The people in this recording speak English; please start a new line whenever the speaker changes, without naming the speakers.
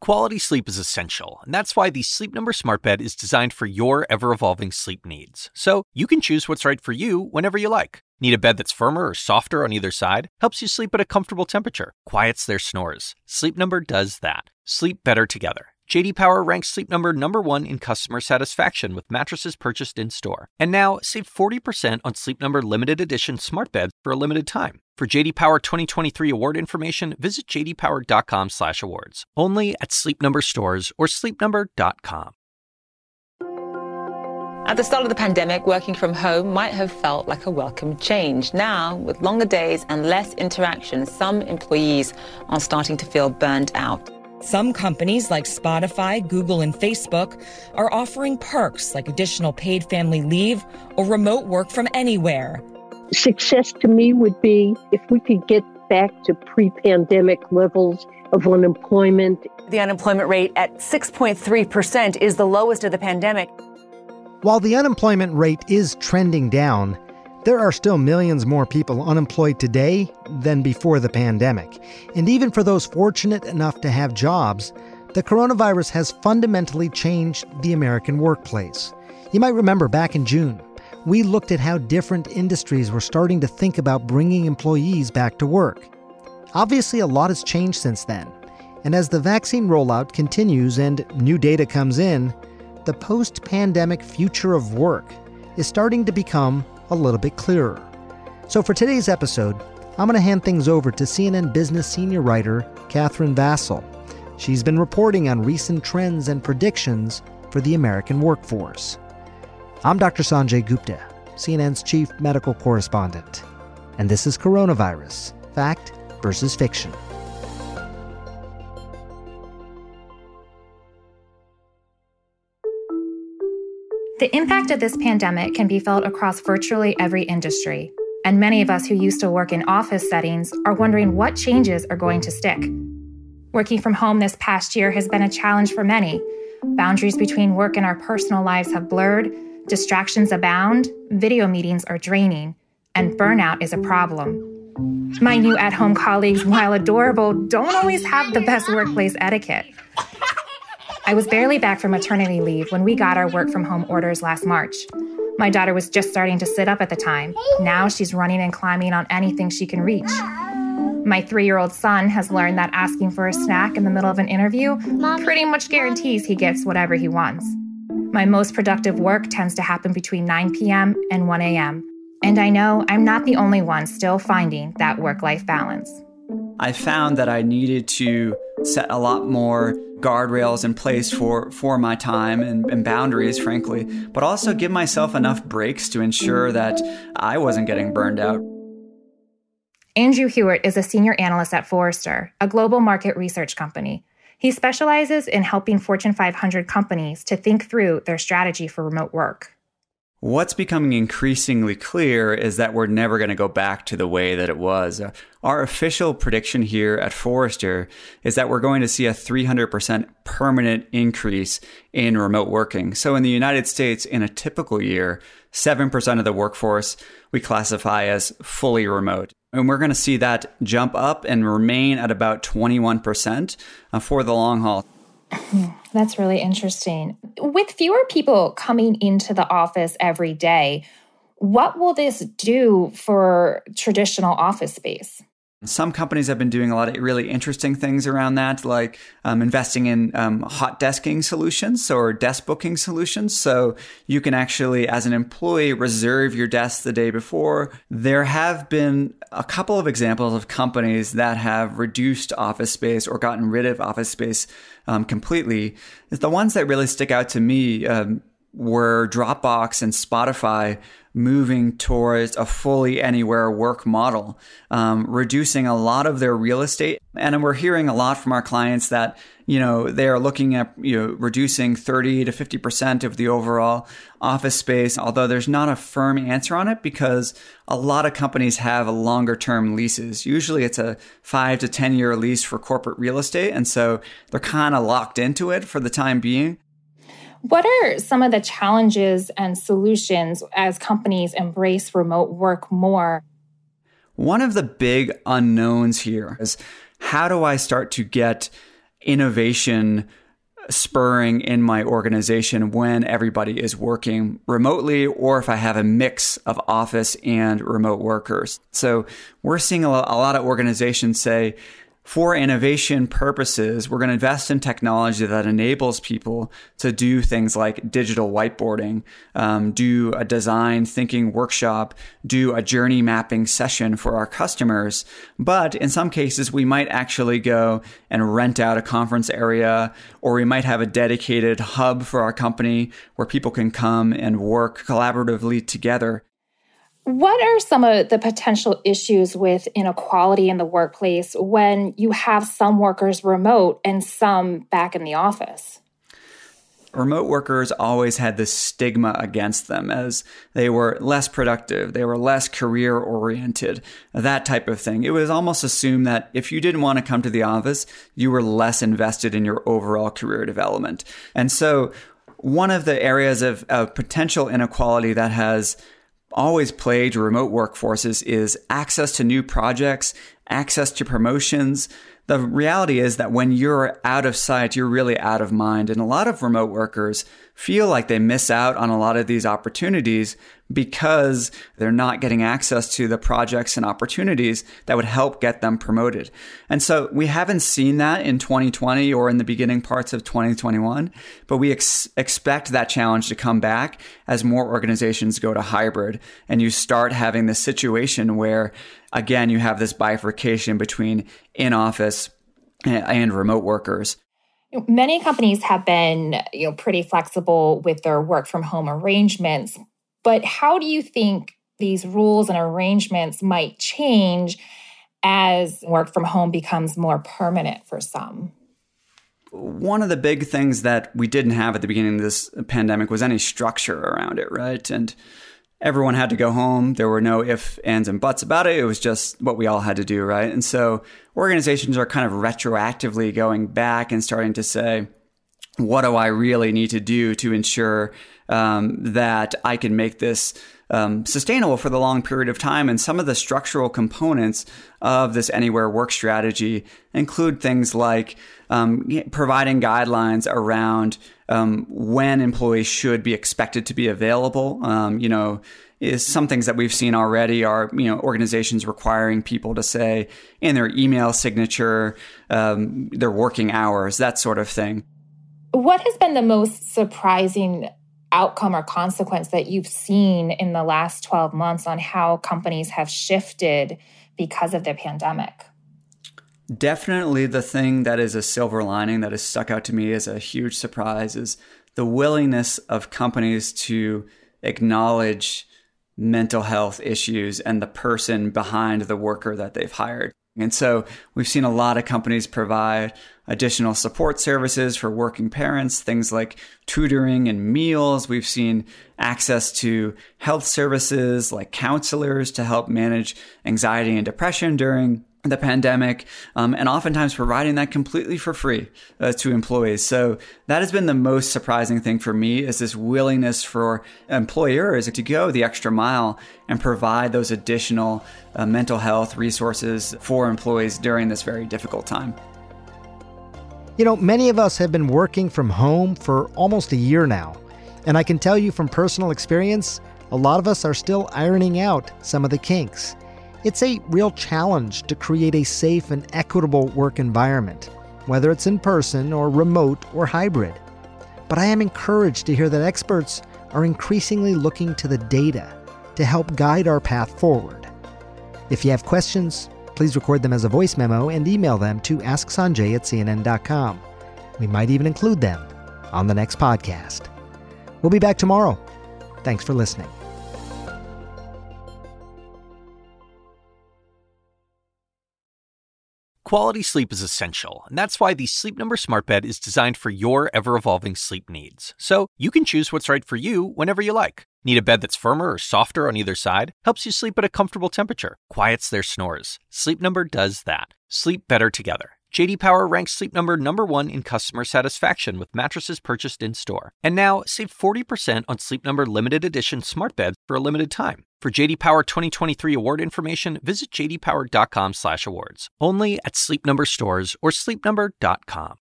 Quality sleep is essential, and that's why the Sleep Number Smart Bed is designed for your ever-evolving sleep needs. So you can choose what's right for you whenever you like. Need a bed that's firmer or softer on either side? Helps you sleep at a comfortable temperature. Quiets their snores. Sleep Number does that. Sleep better together. J.D. Power ranks Sleep Number #1 in customer satisfaction with mattresses purchased in-store. And now, save 40% on Sleep Number limited edition smart beds for a limited time. For J.D. Power 2023 award information, visit jdpower.com/awards. Only at Sleep Number stores or sleepnumber.com.
At the start of the pandemic, working from home might have felt like a welcome change. Now, with longer days and less interaction, some employees are starting to feel burned out.
Some companies like Spotify, Google, and Facebook are offering perks like additional paid family leave or remote work from anywhere.
Success to me would be if we could get back to pre-pandemic levels of unemployment.
The unemployment rate at 6.3% is the lowest of the pandemic.
While the unemployment rate is trending down, there are still millions more people unemployed today than before the pandemic. And even for those fortunate enough to have jobs, the coronavirus has fundamentally changed the American workplace. You might remember back in June, we looked at how different industries were starting to think about bringing employees back to work. Obviously, a lot has changed since then. And as the vaccine rollout continues and new data comes in, the post-pandemic future of work is starting to become a little bit clearer. So for today's episode, I'm going to hand things over to CNN Business senior writer Katherine Vassell. She's been reporting on recent trends and predictions for the American workforce. I'm Dr. Sanjay Gupta, CNN's chief medical correspondent. And this is Coronavirus, Fact versus Fiction.
The impact of this pandemic can be felt across virtually every industry, and many of us who used to work in office settings are wondering what changes are going to stick. Working from home this past year has been a challenge for many. Boundaries between work and our personal lives have blurred, distractions abound, video meetings are draining, and burnout is a problem. My new at-home colleagues, while adorable, don't always have the best workplace etiquette. I was barely back from maternity leave when we got our work-from-home orders last March. My daughter was just starting to sit up at the time. Now she's running and climbing on anything she can reach. My 3-year-old son has learned that asking for a snack in the middle of an interview pretty much guarantees he gets whatever he wants. My most productive work tends to happen between 9 p.m. and 1 a.m. And I know I'm not the only one still finding that work-life balance.
I found that I needed to set a lot more guardrails in place for my time and boundaries, frankly, but also give myself enough breaks to ensure that I wasn't getting burned out.
Andrew Hewitt is a senior analyst at Forrester, a global market research company. He specializes in helping Fortune 500 companies to think through their strategy for remote work.
What's becoming increasingly clear is that we're never going to go back to the way that it was. Our official prediction here at Forrester is that we're going to see a 300% permanent increase in remote working. So in the United States, in a typical year, 7% of the workforce we classify as fully remote. And we're going to see that jump up and remain at about 21% for the long haul.
That's really interesting. With fewer people coming into the office every day, what will this do for traditional office space?
Some companies have been doing a lot of really interesting things around that, like investing in hot desking solutions or desk booking solutions. So you can actually, as an employee, reserve your desk the day before. There have been a couple of examples of companies that have reduced office space or gotten rid of office space completely. The ones that really stick out to me were Dropbox and Spotify moving towards a fully anywhere work model, reducing a lot of their real estate. And we're hearing a lot from our clients that, they are looking at, reducing 30 to 50% of the overall office space, although there's not a firm answer on it because a lot of companies have longer term leases. Usually it's a 5 to 10 year lease for corporate real estate. And so they're kind of locked into it for the time being.
What are some of the challenges and solutions as companies embrace remote work more?
One of the big unknowns here is, how do I start to get innovation spurring in my organization when everybody is working remotely, or if I have a mix of office and remote workers. So we're seeing a lot of organizations say, for innovation purposes, we're going to invest in technology that enables people to do things like digital whiteboarding, do a design thinking workshop, do a journey mapping session for our customers. But in some cases, we might actually go and rent out a conference area, or we might have a dedicated hub for our company where people can come and work collaboratively together.
What are some of the potential issues with inequality in the workplace when you have some workers remote and some back in the office?
Remote workers always had this stigma against them as they were less productive, they were less career-oriented, that type of thing. It was almost assumed that if you didn't want to come to the office, you were less invested in your overall career development. And so one of the areas of potential inequality that has always plagued remote workforces is access to new projects, access to promotions. The reality is that when you're out of sight, you're really out of mind. And a lot of remote workers feel like they miss out on a lot of these opportunities because they're not getting access to the projects and opportunities that would help get them promoted. And so we haven't seen that in 2020 or in the beginning parts of 2021, but we expect that challenge to come back as more organizations go to hybrid and you start having this situation where, again, you have this bifurcation between in-office and remote workers.
Many companies have been, pretty flexible with their work from home arrangements. But how do you think these rules and arrangements might change as work from home becomes more permanent for some?
One of the big things that we didn't have at the beginning of this pandemic was any structure around it, right? And everyone had to go home. There were no ifs, ands, and buts about it. It was just what we all had to do, right? And so organizations are kind of retroactively going back and starting to say, what do I really need to do to ensure that I can make this sustainable for the long period of time? And some of the structural components of this anywhere work strategy include things like providing guidelines around when employees should be expected to be available. Is some things that we've seen already are, organizations requiring people to say in their email signature, their working hours, that sort of thing.
What has been the most surprising outcome or consequence that you've seen in the last 12 months on how companies have shifted because of the pandemic?
Definitely the thing that is a silver lining that has stuck out to me as a huge surprise is the willingness of companies to acknowledge mental health issues and the person behind the worker that they've hired. And so we've seen a lot of companies provide additional support services for working parents, things like tutoring and meals. We've seen access to health services like counselors to help manage anxiety and depression during the pandemic, and oftentimes providing that completely for free to employees. So that has been the most surprising thing for me, is this willingness for employers to go the extra mile and provide those additional mental health resources for employees during this very difficult time.
Many of us have been working from home for almost a year now. And I can tell you from personal experience, a lot of us are still ironing out some of the kinks. It's a real challenge to create a safe and equitable work environment, whether it's in person or remote or hybrid. But I am encouraged to hear that experts are increasingly looking to the data to help guide our path forward. If you have questions, please record them as a voice memo and email them to asksanjay@cnn.com. We might even include them on the next podcast. We'll be back tomorrow. Thanks for listening.
Quality sleep is essential, and that's why the Sleep Number Smart Bed is designed for your ever-evolving sleep needs. So you can choose what's right for you whenever you like. Need a bed that's firmer or softer on either side? Helps you sleep at a comfortable temperature. Quiets their snores. Sleep Number does that. Sleep better together. J.D. Power ranks Sleep Number #1 in customer satisfaction with mattresses purchased in-store. And now, save 40% on Sleep Number limited edition smart beds for a limited time. For J.D. Power 2023 award information, visit jdpower.com/awards. Only at Sleep Number stores or sleepnumber.com.